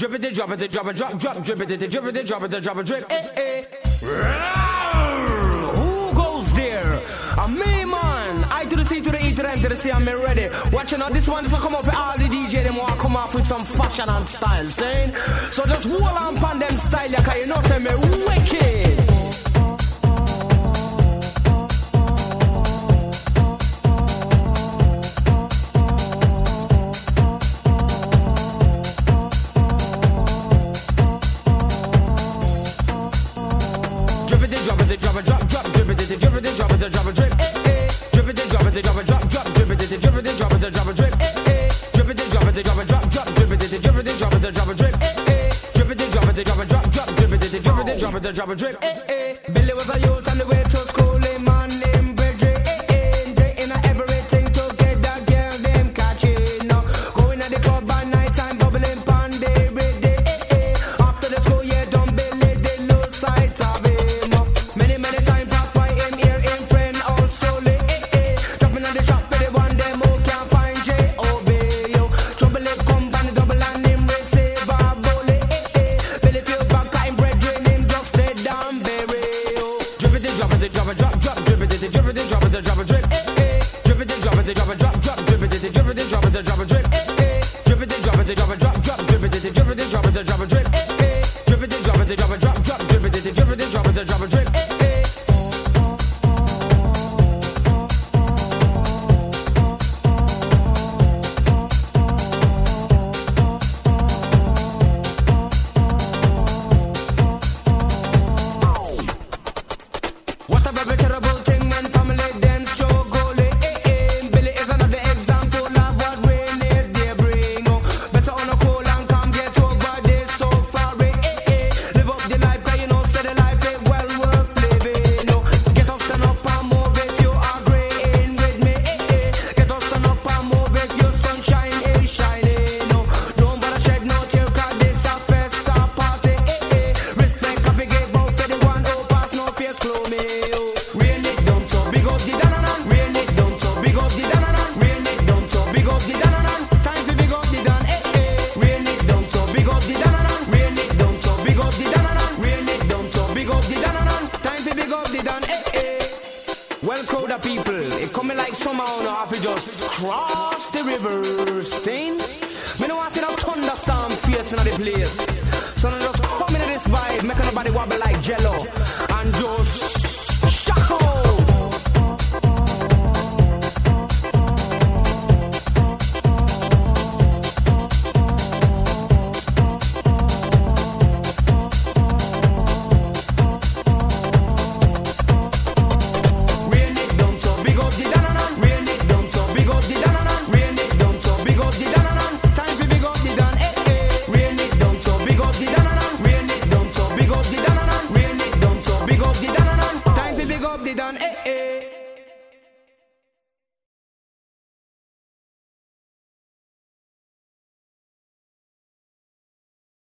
Drip it, drop it, drop it, drop, drop, drip it, drip it, drop it, drop it, drip. Who goes there? Me, man. I to the C to the E to the M to the C, I'm ready. Watching out, this one, this will come up for all the DJ, them want to come off with some fashion and style, saying. So just hold on pan them style, yeah, cause you know, say me wicked. Drop it, drop, drop, drip it, drip it, drop it, drop it, drip. Drip it, drop it, drop it, drop, drop, drip it, drip it, drop it, drop it, drip. Drip it, drop it, drop it, drop, drop, drip it, drip it, drop it, drop it, drip. Drip it, drop it, drop it, drop, drop, drip it, drip it, drop it, drop it, drip. Billy was a youth on the way to school, a man named Bridget. They in everything together, girl them catching up. Going at the club by night time, bubbling pan day with day. After the school year done, Billy they lose sight of it. Many times pass by him here in friend also late. Dropping on the shop for the one them who can't find J.O.B. Yo, trouble it come by the double and him receive a bullet. Billy feel back at him brethren him just dead down bury. Yo, drip it, drop it, drop it, drop, drop, drip it, drip it, drop it, drop it, drip. Drip it, drop it, drop it, drop, drop, drip it, drip it, drop it, drop it, drip. Drip it, drop it, drop it, drop, drop, drip it, drip it, drop it, drop it, drip. Drip it, drop it, drop it, drop, drop, drip it, drip it, drop it, drop it, drip. What a very terrible thing when family them struggle. Billy is another example of what rain is they bring. Better on a cool and calm, get over this so far. Live up the life, cause you know, say the life ain't well worth living. Get up, stand up and move it, you agreeing with me. Get up, stand up and move it, your sunshine is shining. Don't bother shed no tear, cause this a festa party. Respect, copy, give out to the one who pass no face, flow me. Rain it down so big up the dananan. Rain it down so big up the dananan. Rain it down so big up the dananan. Time to big up the dan. Rain it down so big up the dananan. Rain it down so big up the dananan. Rain it down so big up the dananan. Time to big up the dan. Well, crowd of people, it coming like summer on off. We just cross the river, sing. Me no want to see no thunderstorm facing on the place. So now just come into this vibe, make nobody wobble like Jello.